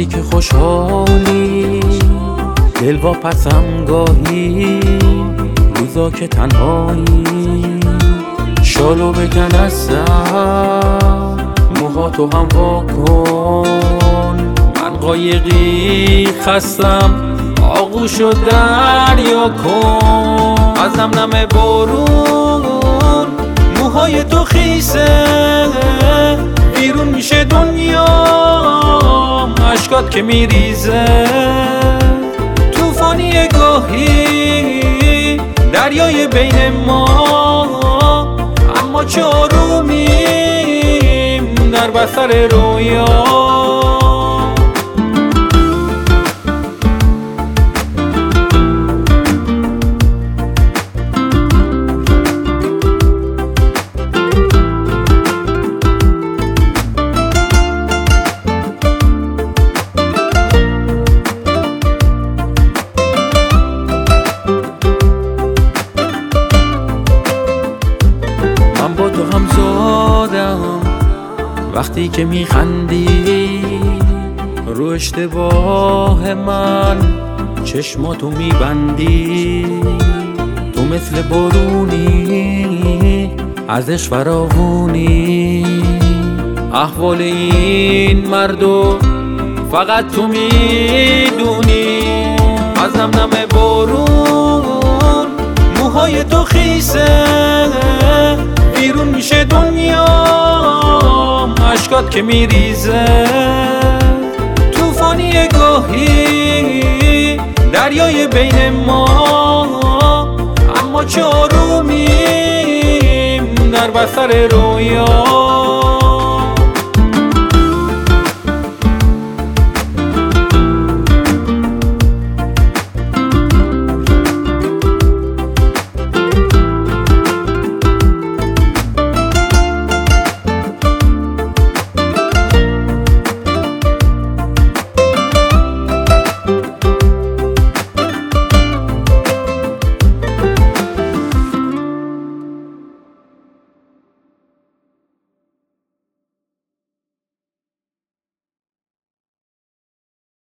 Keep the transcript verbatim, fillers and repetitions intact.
وقتی که خوشحالی دل واپسم گاهی، روزا که تنهایی شالو بکن از سر، موهاتو هم وا کن. من قایقی خستم، آغوشو دریا کن. ازم نم بارون، موهای تو خیسه، بیرون میشه دنیا، اشکات که میریزه. توفانی گاهی دریای بین ما، اما چه آرومیم در بستر رویا. من با تو هم زادم وقتی که میخندی، رو اشتباه من چشماتو میبندی. تو مثل بارونی ازش فراوونی، احوال این مردو فقط تو میدونی. ازم نم بارون، موهای تو خیسه، بیرون میشه دنیا، اشکات که میریزه. توفانی گاهی دریای بین ما، اما چه آرومیم در بستر رویا.